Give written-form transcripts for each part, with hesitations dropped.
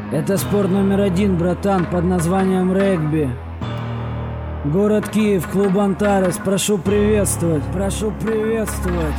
Это спорт номер один, братан, под названием регби. Город Киев, клуб Антарес, прошу приветствовать, прошу приветствовать.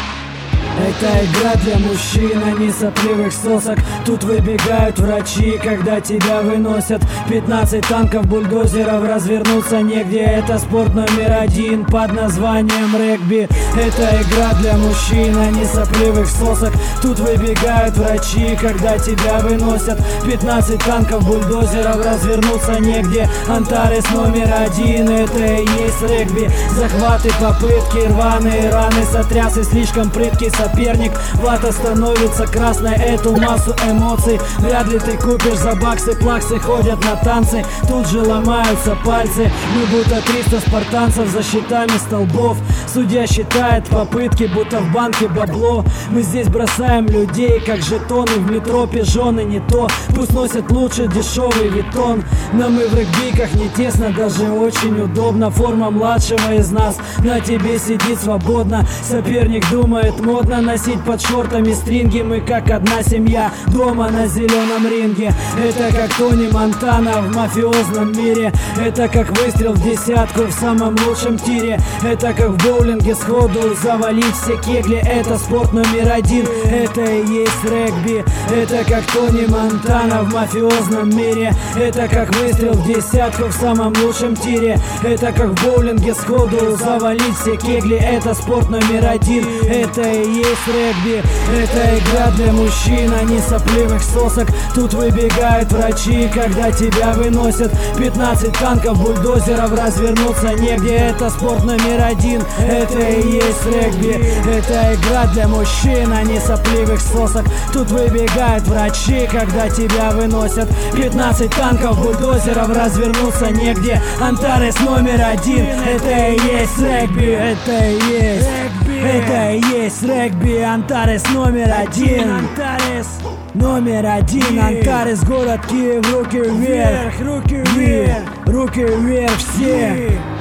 Это игра для мужчин, а не сопливых сосок. Тут выбегают врачи, когда тебя выносят. 15 танков, бульдозеров, развернуться негде. Это спорт номер один под названием регби. Это игра для мужчин, а не сопливых сосок. Тут выбегают врачи, когда тебя выносят. 15 танков, бульдозеров, развернуться негде. Антарес номер один, это и есть регби. Захваты, попытки, рваные раны, сотрясы, слишком прыткий соперник. Вата становится красной, эту массу эмоций вряд ли ты купишь за баксы. Плаксы ходят на танцы, тут же ломаются пальцы. Мы будто 300 спартанцев за щитами столбов. Судья считает попытки, будто в банке бабло. Мы здесь бросаем людей, как жетоны в метро. Пижоны не то, пусть носят лучше дешевый витон. Нам и в регбиках не тесно, даже очень удобно. Форма младшего из нас на тебе сидит свободно. Соперник думает модно носить под шортами стринги. Мы как одна семья дома на зеленом ринге. Это как Тони Монтана в мафиозном мире. Это как выстрел в десятку в самом лучшем тире. Это как в боулинге сходу завалить все кегли. Это спорт номер один, это и есть регби. Это как Тони Монтана в мафиозном мире. Это как выстрел в десятку в самом лучшем тире. Это как в боулинге сходу завалить все кегли. Это спорт номер один, это и есть регби. Это игра для мужчин, а не сопливых сосок. Тут выбегают врачи, когда тебя выносят. 15 танков, бульдозеров, развернуться негде. Это спорт номер один, это и есть регби. Это игра для мужчин, а не сопливых сосок. Тут выбегают врачи, когда тебя выносят. 15 танков, бульдозеров, развернуться негде. Антарес номер один, это и есть регби. Это и есть регби. Это и есть регби. Антарес номер один. Антарес номер один. Антарес, город Киев, руки вверх, руки вверх, руки вверх все.